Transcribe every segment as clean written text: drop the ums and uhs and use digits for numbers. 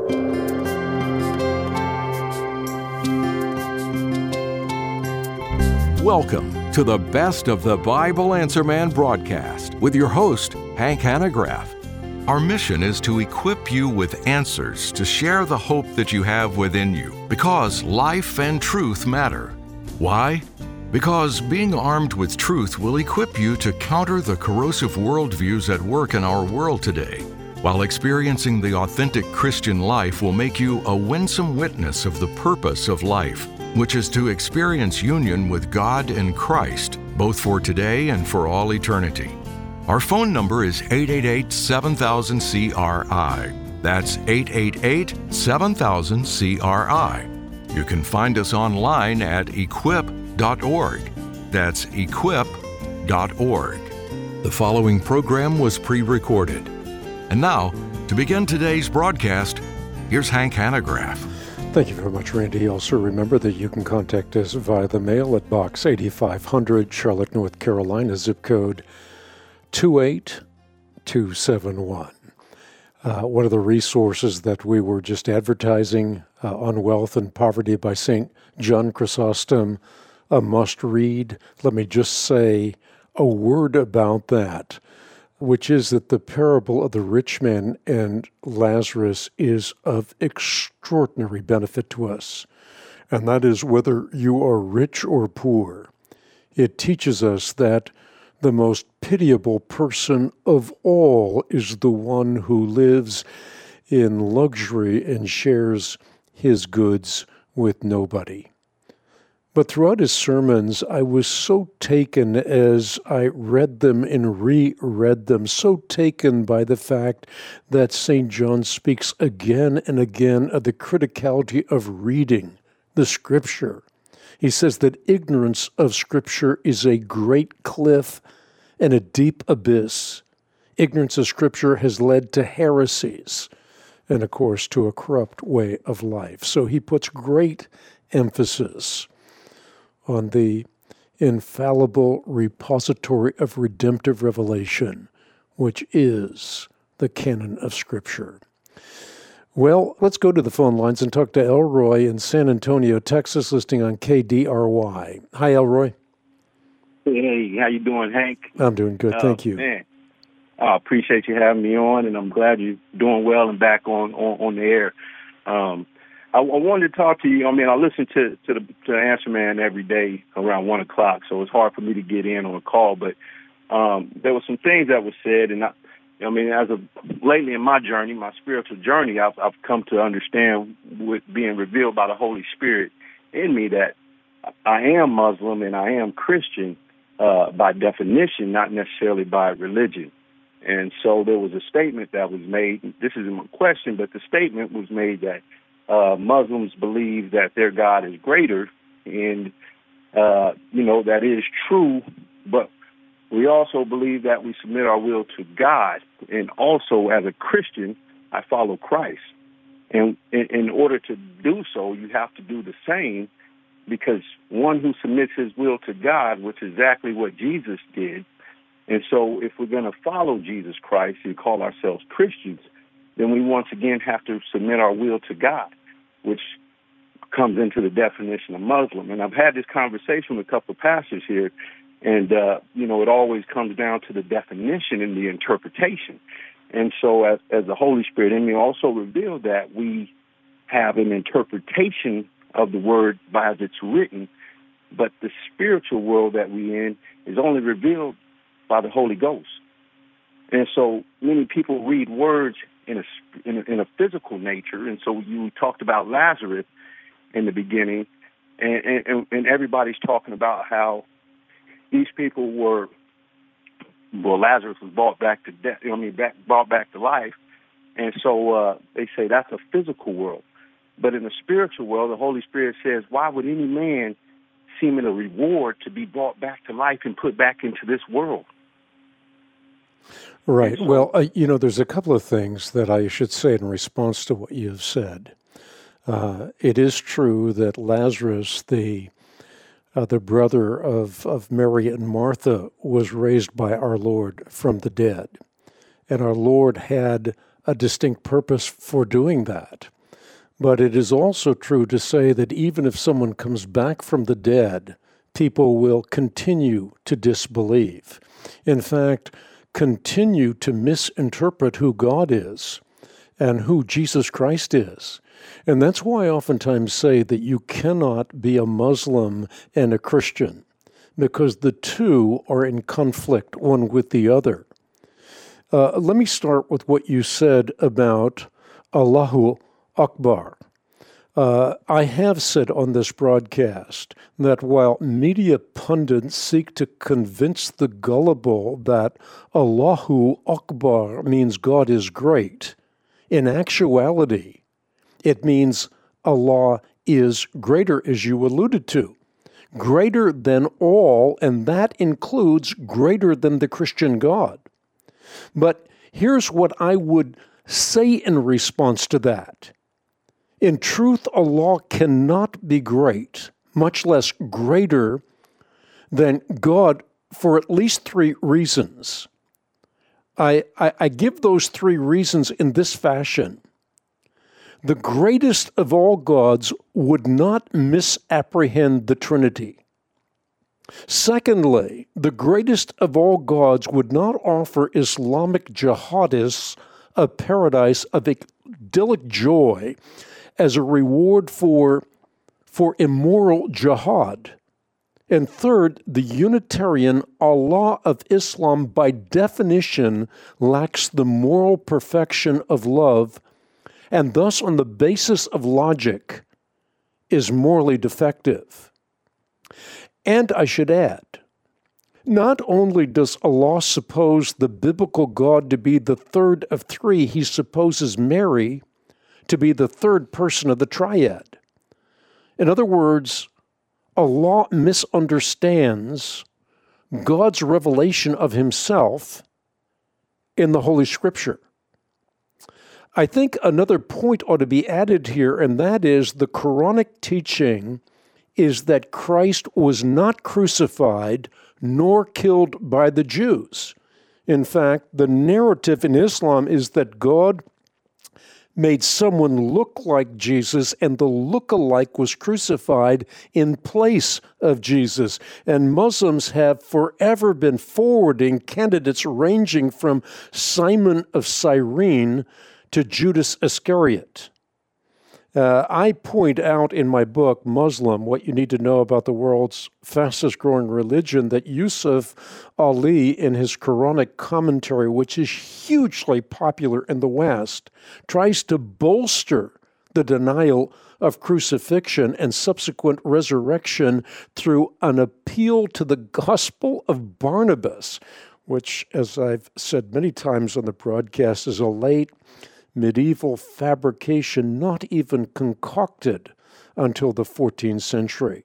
Welcome to the Best of the Bible Answer Man broadcast with your host, Hank Hanegraaff. Our mission is to equip you with answers to share the hope that you have within you, because life and truth matter. Why? Because being armed with truth will equip you to counter the corrosive worldviews at work in our world today, while experiencing the authentic Christian life will make you a winsome witness of the purpose of life, which is to experience union with God and Christ, both for today and for all eternity. Our phone number is 888-7000-CRI. That's 888-7000-CRI. You can find us online at equip.org. That's equip.org. The following program was pre-recorded. And now, to begin today's broadcast, here's Hank Hanegraaff. Thank you very much, Randy. Also remember that you can contact us via the mail at Box 8500, Charlotte, North Carolina, zip code 28271. One of the resources that we were just advertising on Wealth and Poverty by St. John Chrysostom, a must-read. Let me just say a word about that, which is that the parable of the rich man and Lazarus is of extraordinary benefit to us. And that is whether you are rich or poor. It teaches us that the most pitiable person of all is the one who lives in luxury and shares his goods with nobody. But throughout his sermons, I was so taken as I read them and reread them, so taken by the fact that St. John speaks again and again of the criticality of reading the Scripture. He says that ignorance of Scripture is a great cliff and a deep abyss. Ignorance of Scripture has led to heresies and, of course, to a corrupt way of life. So he puts great emphasis on the infallible repository of redemptive revelation, which is the canon of Scripture. Well, let's go to the phone lines and talk to Elroy in San Antonio, Texas, listening on KDRY. Hi, Elroy. Hey, how you doing, Hank? I'm doing good, thank you. Man, I appreciate you having me on, and I'm glad you're doing well and back on the air. I wanted to talk to you. I mean, I listen to Answer Man every day around 1 o'clock, so it's hard for me to get in on a call. But there were some things that were said, and as of lately in my journey, my spiritual journey, I've come to understand, with being revealed by the Holy Spirit in me, that I am Muslim and I am Christian by definition, not necessarily by religion. And so there was a statement that was made. This isn't my question, but the statement was made that Muslims believe that their God is greater, and, that is true, but we also believe that we submit our will to God, and also as a Christian, I follow Christ. And in order to do so, you have to do the same, because one who submits his will to God, which is exactly what Jesus did, and so if we're going to follow Jesus Christ and call ourselves Christians, then we once again have to submit our will to God, which comes into the definition of Muslim. And I've had this conversation with a couple of pastors here, and, it always comes down to the definition and the interpretation. And so as the Holy Spirit in me also revealed that we have an interpretation of the word as it's written, but the spiritual world that we're in is only revealed by the Holy Ghost. And so many people read words in a physical nature. And so you talked about Lazarus in the beginning, and everybody's talking about how these people Lazarus was brought back to death. Brought back to life, and so they say that's a physical world. But in the spiritual world, the Holy Spirit says, "Why would any man seem in a reward to be brought back to life and put back into this world?" Right. Well, there's a couple of things that I should say in response to what you've said. It is true that Lazarus, the brother of Mary and Martha, was raised by our Lord from the dead. And our Lord had a distinct purpose for doing that. But it is also true to say that even if someone comes back from the dead, people will continue to disbelieve. In fact, continue to misinterpret who God is and who Jesus Christ is. And that's why I oftentimes say that you cannot be a Muslim and a Christian, because the two are in conflict one with the other. Let me start with what you said about Allahu Akbar. I have said on this broadcast that while media pundits seek to convince the gullible that Allahu Akbar means God is great, in actuality, it means Allah is greater, as you alluded to, greater than all, and that includes greater than the Christian God. But here's what I would say in response to that. In truth, Allah cannot be great, much less greater than God, for at least three reasons. I give those three reasons in this fashion. The greatest of all gods would not misapprehend the Trinity. Secondly, the greatest of all gods would not offer Islamic jihadists a paradise of idyllic joy as a reward for immoral jihad. And third, the Unitarian Allah of Islam by definition lacks the moral perfection of love, and thus on the basis of logic is morally defective. And I should add, not only does Allah suppose the biblical God to be the third of three, he supposes Mary to be the third person of the triad. In other words, Allah misunderstands God's revelation of himself in the Holy Scripture. I think another point ought to be added here, and that is the Quranic teaching is that Christ was not crucified nor killed by the Jews. In fact, the narrative in Islam is that God made someone look like Jesus, and the look-alike was crucified in place of Jesus. And Muslims have forever been forwarding candidates ranging from Simon of Cyrene to Judas Iscariot. I point out in my book, Muslim, What You Need to Know About the World's Fastest Growing Religion, that Yusuf Ali, in his Quranic commentary, which is hugely popular in the West, tries to bolster the denial of crucifixion and subsequent resurrection through an appeal to the gospel of Barnabas, which, as I've said many times on the broadcast, is a late medieval fabrication not even concocted until the 14th century.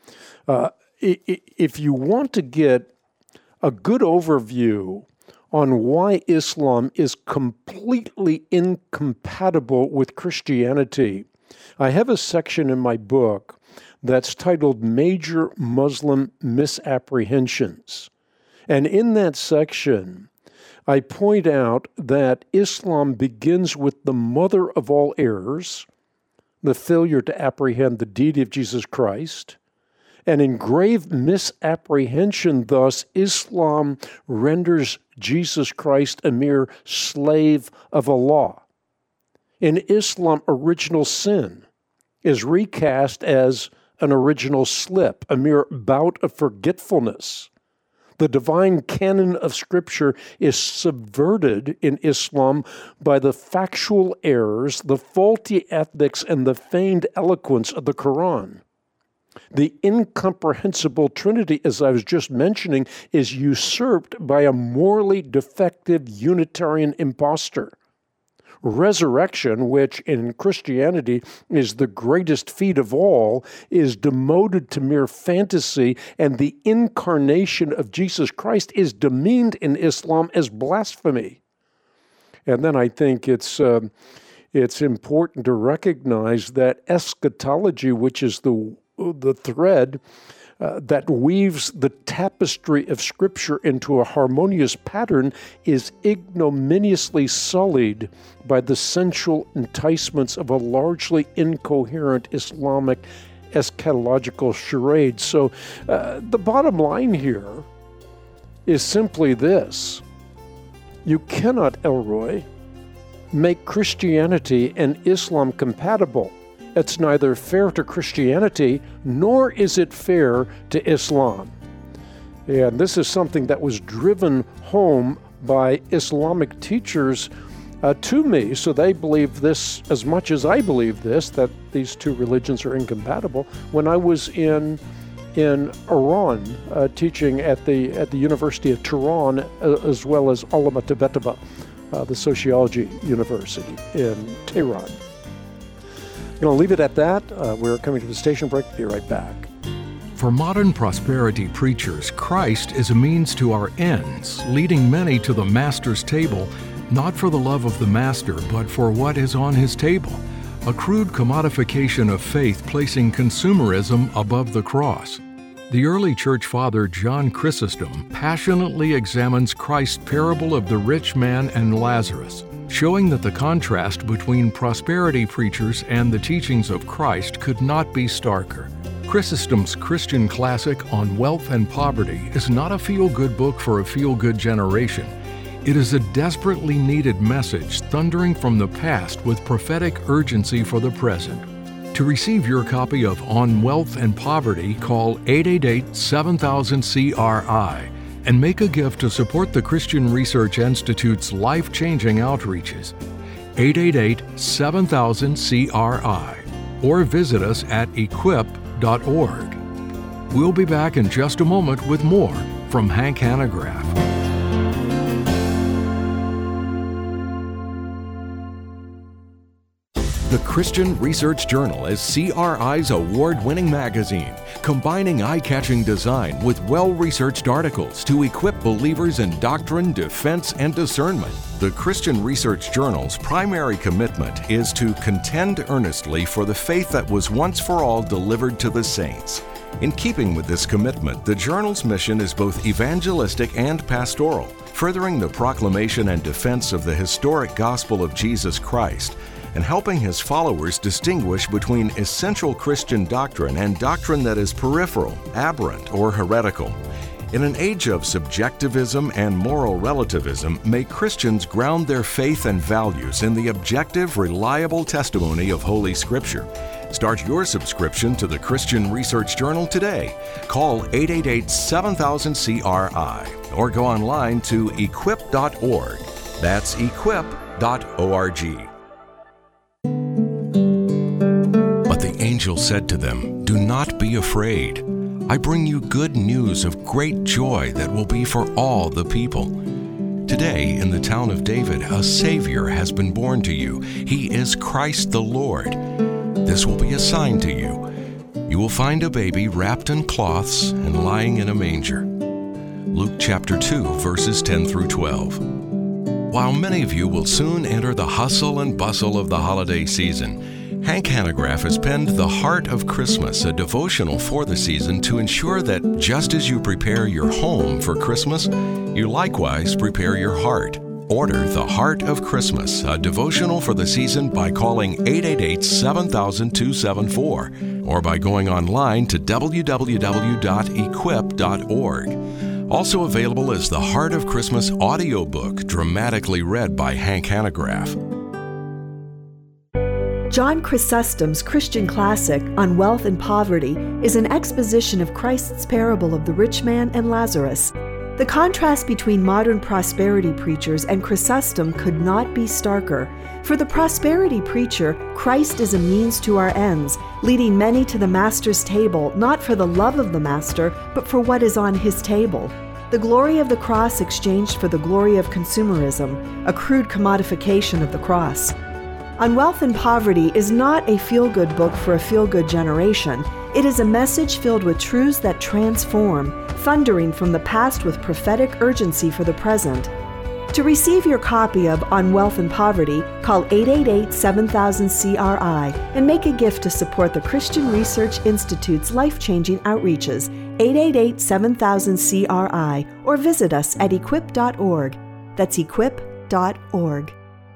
If you want to get a good overview on why Islam is completely incompatible with Christianity, I have a section in my book that's titled Major Muslim Misapprehensions. And in that section, I point out that Islam begins with the mother of all errors, the failure to apprehend the deity of Jesus Christ, and in grave misapprehension, thus, Islam renders Jesus Christ a mere slave of Allah. In Islam, original sin is recast as an original slip, a mere bout of forgetfulness. The divine canon of Scripture is subverted in Islam by the factual errors, the faulty ethics, and the feigned eloquence of the Quran. The incomprehensible Trinity, as I was just mentioning, is usurped by a morally defective Unitarian impostor. Resurrection, which in Christianity is the greatest feat of all, is demoted to mere fantasy, and the incarnation of Jesus Christ is demeaned in Islam as blasphemy. And then I think it's important to recognize that eschatology, which is the thread that weaves the tapestry of Scripture into a harmonious pattern is ignominiously sullied by the sensual enticements of a largely incoherent Islamic eschatological charade. So the bottom line here is simply this. You cannot, Elroy, make Christianity and Islam compatible. It's neither fair to Christianity, nor is it fair to Islam. And this is something that was driven home by Islamic teachers to me. So they believe this as much as I believe this, that these two religions are incompatible. When I was in Iran, teaching at the University of Tehran, as well as Alama Tibetaba, the sociology university in Tehran. I'm going to leave it at that. We're coming to the station break. Be right back. For modern prosperity preachers, Christ is a means to our ends, leading many to the Master's table, not for the love of the Master, but for what is on his table. A crude commodification of faith placing consumerism above the cross. The early church father John Chrysostom passionately examines Christ's parable of the rich man and Lazarus, showing that the contrast between prosperity preachers and the teachings of Christ could not be starker. Chrysostom's Christian classic on wealth and poverty is not a feel-good book for a feel-good generation. It is a desperately needed message thundering from the past with prophetic urgency for the present. To receive your copy of On Wealth and Poverty, call 888-7000-CRI and make a gift to support the Christian Research Institute's life-changing outreaches. 888-7000-CRI or visit us at equip.org. We'll be back in just a moment with more from Hank Hanegraaff. The Christian Research Journal is CRI's award-winning magazine, combining eye-catching design with well-researched articles to equip believers in doctrine, defense, and discernment. The Christian Research Journal's primary commitment is to contend earnestly for the faith that was once for all delivered to the saints. In keeping with this commitment, the journal's mission is both evangelistic and pastoral, furthering the proclamation and defense of the historic gospel of Jesus Christ, and helping his followers distinguish between essential Christian doctrine and doctrine that is peripheral, aberrant, or heretical. In an age of subjectivism and moral relativism, may Christians ground their faith and values in the objective, reliable testimony of Holy Scripture. Start your subscription to the Christian Research Journal today. Call 888-7000-CRI or go online to equip.org. That's equip.org. The angel said to them, "Do not be afraid. I bring you good news of great joy that will be for all the people. Today, in the town of David, a Savior has been born to you. He is Christ the Lord. This will be a sign to you. You will find a baby wrapped in cloths and lying in a manger." Luke chapter 2, verses 10 through 12. While many of you will soon enter the hustle and bustle of the holiday season, Hank Hanegraaff has penned The Heart of Christmas, a devotional for the season to ensure that just as you prepare your home for Christmas, you likewise prepare your heart. Order The Heart of Christmas, a devotional for the season by calling 888-7000-274 or by going online to www.equip.org. Also available is The Heart of Christmas audiobook, dramatically read by Hank Hanegraaff. John Chrysostom's Christian classic on wealth and poverty is an exposition of Christ's parable of the rich man and Lazarus. The contrast between modern prosperity preachers and Chrysostom could not be starker. For the prosperity preacher, Christ is a means to our ends, leading many to the Master's table, not for the love of the Master, but for what is on his table. The glory of the cross exchanged for the glory of consumerism, a crude commodification of the cross. On Wealth and Poverty is not a feel-good book for a feel-good generation. It is a message filled with truths that transform, thundering from the past with prophetic urgency for the present. To receive your copy of On Wealth and Poverty, call 888-7000-CRI and make a gift to support the Christian Research Institute's life-changing outreaches, 888-7000-CRI, or visit us at equip.org. That's equip.org.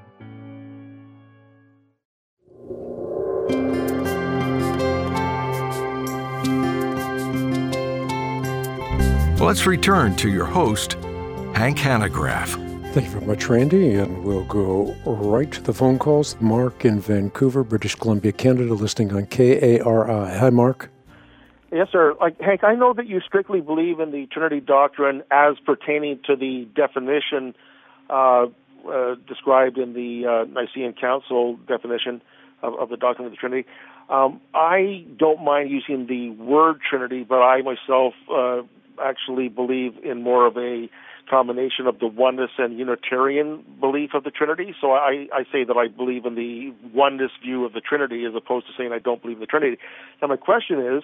Let's return to your host, Hank Hanegraaff. Thank you very much, Randy, and we'll go right to the phone calls. Mark in Vancouver, British Columbia, Canada, listening on KARI. Hi, Mark. Yes, sir. Hank, I know that you strictly believe in the Trinity doctrine as pertaining to the definition described in the Nicene Council definition of the doctrine of the Trinity. I don't mind using the word Trinity, but I myself actually believe in more of a combination of the oneness and Unitarian belief of the Trinity. So I say that I believe in the oneness view of the Trinity as opposed to saying I don't believe in the Trinity. Now my question is,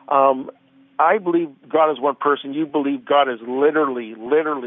I believe God is one person. You believe God is literally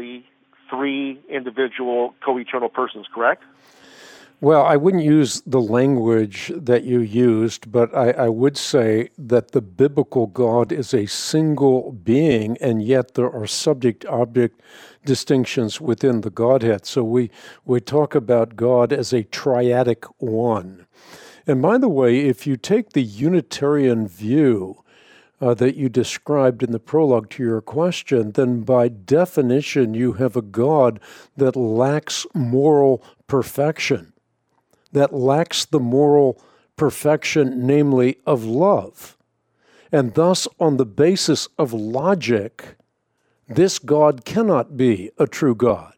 three individual co-eternal persons, correct? Well, I wouldn't use the language that you used, but I would say that the biblical God is a single being, and yet there are subject-object distinctions within the Godhead. So we talk about God as a triadic one. And by the way, if you take the Unitarian view that you described in the prologue to your question, then by definition you have a God that lacks moral perfection, that lacks the moral perfection, namely of love. And thus, on the basis of logic, this God cannot be a true God.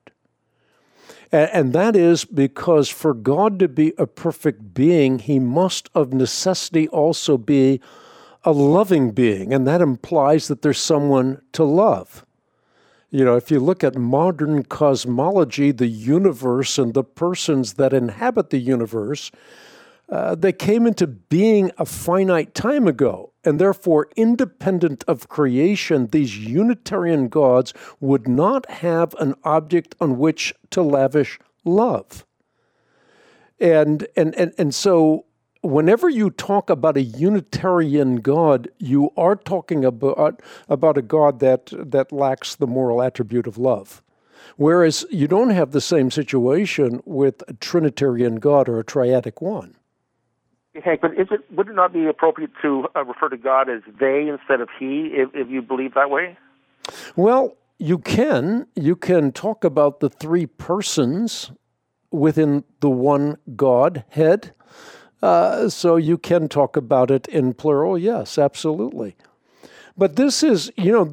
And that is because for God to be a perfect being, he must of necessity also be a loving being, and that implies that there's someone to love. If you look at modern cosmology, the universe and the persons that inhabit the universe, they came into being a finite time ago, and therefore, independent of creation, these Unitarian gods would not have an object on which to lavish love. And so, whenever you talk about a Unitarian God, you are talking about a God that lacks the moral attribute of love. Whereas you don't have the same situation with a Trinitarian God or a triadic one. Hank, but would it not be appropriate to refer to God as they instead of he, if you believe that way? Well, you can. You can talk about the three persons within the one Godhead. So you can talk about it in plural, yes, absolutely. But this is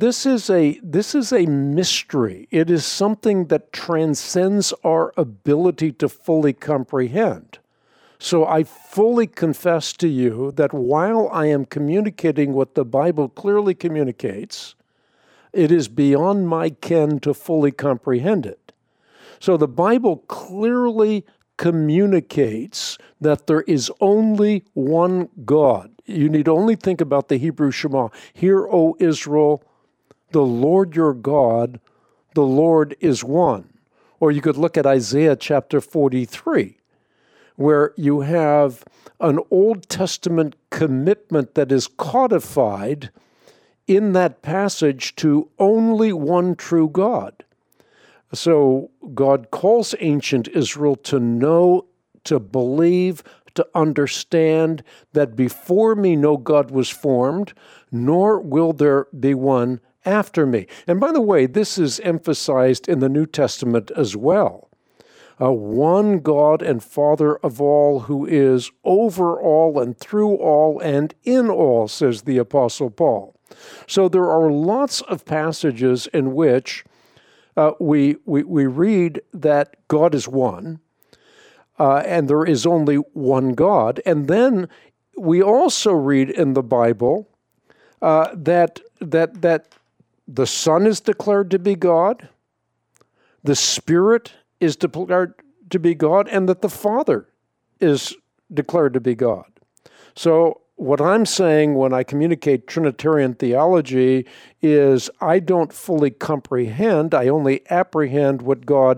a mystery. It is something that transcends our ability to fully comprehend. So I fully confess to you that while I am communicating what the Bible clearly communicates, it is beyond my ken to fully comprehend it. So the Bible clearly communicates that there is only one God. You need only think about the Hebrew Shema. Hear, O Israel, the Lord your God, the Lord is one. Or you could look at Isaiah chapter 43, where you have an Old Testament commitment that is codified in that passage to only one true God. So God calls ancient Israel to know, to believe, to understand that before me no God was formed, nor will there be one after me. And by the way, this is emphasized in the New Testament as well. One God and Father of all, who is over all and through all and in all, says the Apostle Paul. So there are lots of passages in which we read that God is one, and there is only one God. And then we also read in the Bible that the Son is declared to be God, the Spirit is declared to be God, and that the Father is declared to be God. So what I'm saying when I communicate Trinitarian theology is I don't fully comprehend, I only apprehend what God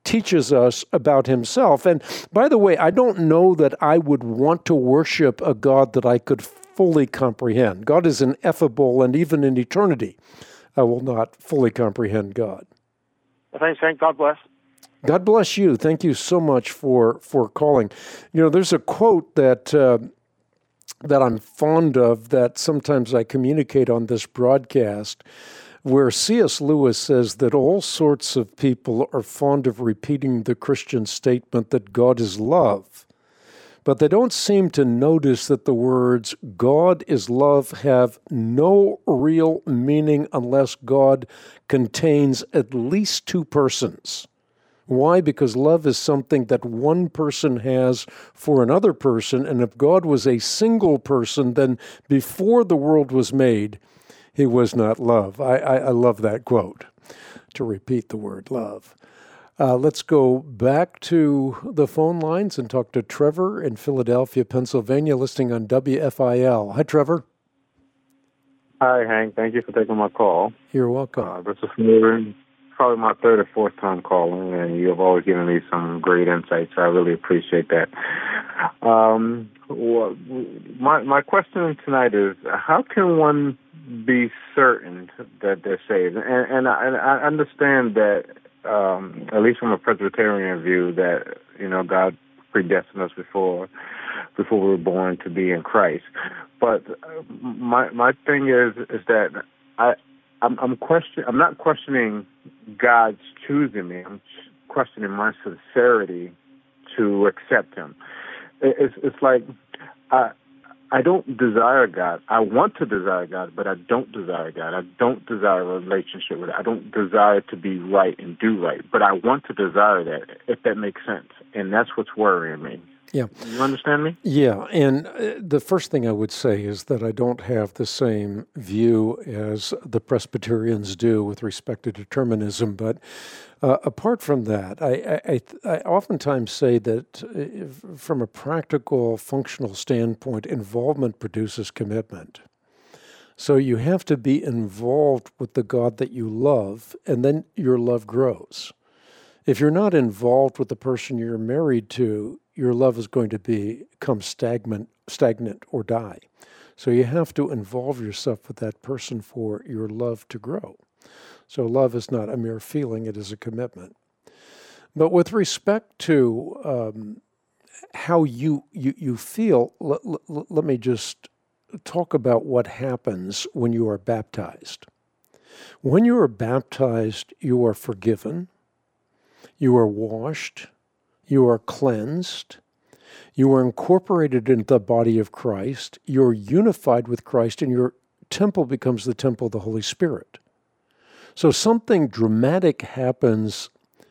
teaches us about himself. And by the way, I don't know that I would want to worship a God that I could fully comprehend. God is ineffable, and even in eternity, I will not fully comprehend God. Thanks, Hank. God bless. God bless you. Thank you so much for calling. You know, there's a quote that I'm fond of that sometimes I communicate on this broadcast, where C.S. Lewis says that all sorts of people are fond of repeating the Christian statement that God is love, but they don't seem to notice that the words God is love have no real meaning unless God contains at least two persons. Why? Because love is something that one person has for another person, and if God was a single person, then before the world was made, he was not love. I love that quote, to repeat the word love. Let's go back to the phone lines and talk to Trevor in Philadelphia, Pennsylvania, listening on WFIL. Hi, Trevor. Hi, Hank. Thank you for taking my call. You're welcome. This is probably my third or fourth time calling, and you have always given me some great insights. I really appreciate that. My question tonight is, how can one be certain that they're saved? And I understand that, at least from a Presbyterian view, that God predestined us before we were born to be in Christ. But my thing is that I'm not questioning God's choosing me. I'm questioning my sincerity to accept Him. It's like I don't desire God. I want to desire God, but I don't desire God. I don't desire a relationship with it. I don't desire to be right and do right, but I want to desire that, if that makes sense. And that's what's worrying me. Yeah. You understand me? Yeah, and the first thing I would say is that I don't have the same view as the Presbyterians do with respect to determinism, but apart from that, I oftentimes say that from a practical, functional standpoint, involvement produces commitment. So you have to be involved with the God that you love, and then your love grows. If you're not involved with the person you're married to, your love is going to become stagnant or die. So you have to involve yourself with that person for your love to grow. So love is not a mere feeling, it is a commitment. But with respect to how you feel, let me just talk about what happens when you are baptized. When you are baptized, you are forgiven, you are washed, you are cleansed, you are incorporated into the body of Christ, you're unified with Christ, and your temple becomes the temple of the Holy Spirit. So something dramatic happens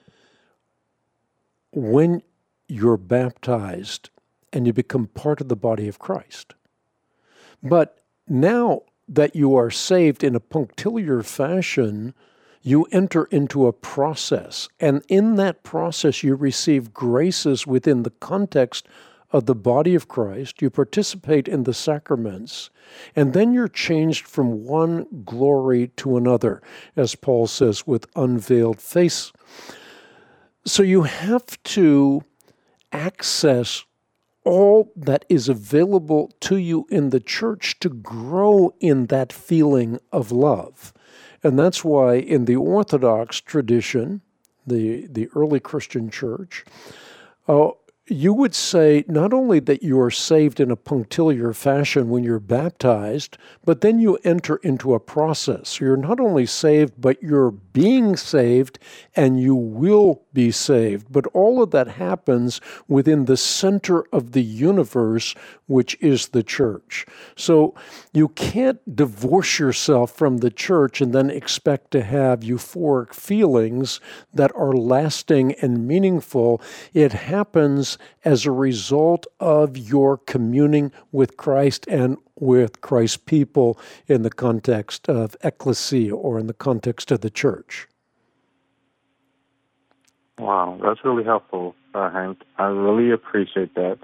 when you're baptized and you become part of the body of Christ. But now that you are saved in a punctiliar fashion, you enter into a process, and in that process you receive graces within the context of the body of Christ. You participate in the sacraments, and then you're changed from one glory to another, as Paul says, with unveiled face. So you have to access all that is available to you in the church to grow in that feeling of love. And that's why in the Orthodox tradition, the early Christian church, you would say not only that you are saved in a punctiliar fashion when you're baptized, but then you enter into a process. You're not only saved, but you're being saved, and you will be saved. But all of that happens within the center of the universe, which is the church. So you can't divorce yourself from the church and then expect to have euphoric feelings that are lasting and meaningful. It happens as a result of your communing with Christ and with Christ's people in the context of ecclesia, or in the context of the church. Wow, that's really helpful, Hank. I really appreciate that.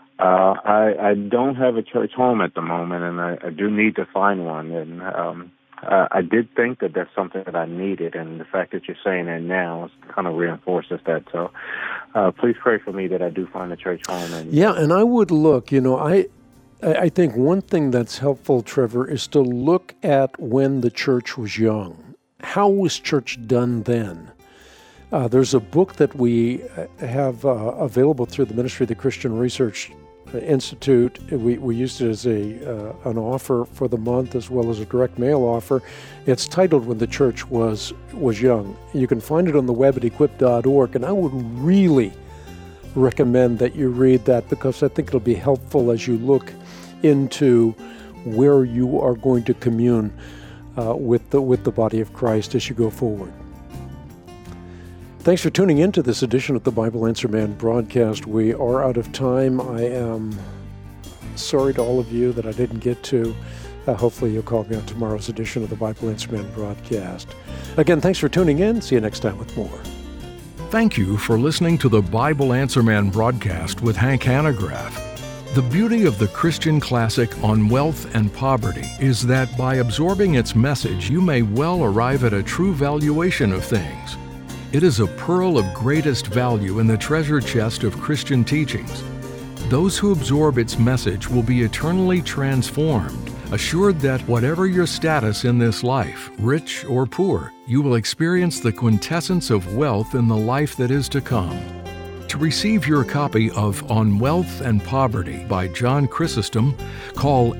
I don't have a church home at the moment, and I do need to find one. And I did think that that's something that I needed, and the fact that you're saying that now kind of reinforces that. So please pray for me that I do find a church home. And I would look, I think one thing that's helpful, Trevor, is to look at when the church was young. How was church done then? There's a book that we have available through the Ministry of the Christian Research Institute. We used it as an offer for the month as well as a direct mail offer. It's titled When the Church Was Young. You can find it on the web at equip.org, and I would really recommend that you read that, because I think it'll be helpful as you look into where you are going to commune with the body of Christ as you go forward. Thanks for tuning in to this edition of the Bible Answer Man broadcast. We are out of time. I am sorry to all of you that I didn't get to. Hopefully you'll call me on tomorrow's edition of the Bible Answer Man broadcast. Again, thanks for tuning in. See you next time with more. Thank you for listening to the Bible Answer Man broadcast with Hank Hanegraaff. The beauty of the Christian classic on wealth and poverty is that by absorbing its message, you may well arrive at a true valuation of things. It is a pearl of greatest value in the treasure chest of Christian teachings. Those who absorb its message will be eternally transformed, assured that whatever your status in this life, rich or poor, you will experience the quintessence of wealth in the life that is to come. To receive your copy of On Wealth and Poverty by John Chrysostom, call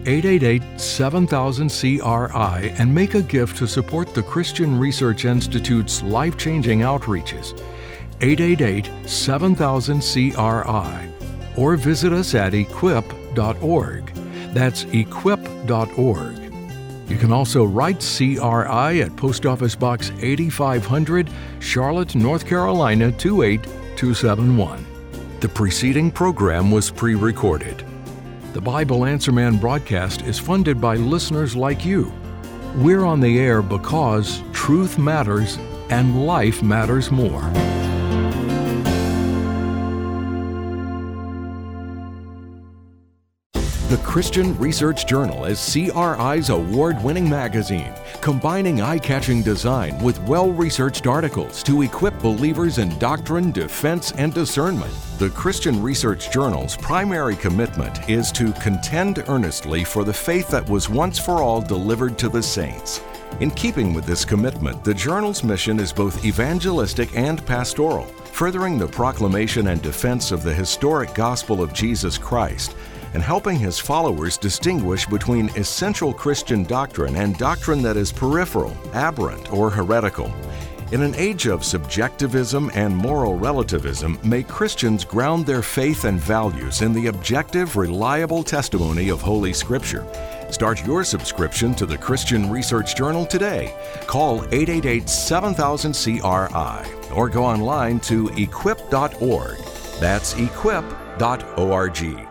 888-7000-CRI and make a gift to support the Christian Research Institute's life-changing outreaches. 888-7000-CRI. Or visit us at equip.org. That's equip.org. You can also write CRI at Post Office Box 8500, Charlotte, North Carolina 28271. The preceding program was pre-recorded. The Bible Answer Man broadcast is funded by listeners like you. We're on the air because truth matters and life matters more. The Christian Research Journal is CRI's award-winning magazine, combining eye-catching design with well-researched articles to equip believers in doctrine, defense, and discernment. The Christian Research Journal's primary commitment is to contend earnestly for the faith that was once for all delivered to the saints. In keeping with this commitment, the journal's mission is both evangelistic and pastoral, furthering the proclamation and defense of the historic gospel of Jesus Christ, and helping his followers distinguish between essential Christian doctrine and doctrine that is peripheral, aberrant, or heretical. In an age of subjectivism and moral relativism, may Christians ground their faith and values in the objective, reliable testimony of Holy Scripture. Start your subscription to the Christian Research Journal today. Call 888-7000-CRI or go online to equip.org. That's equip.org.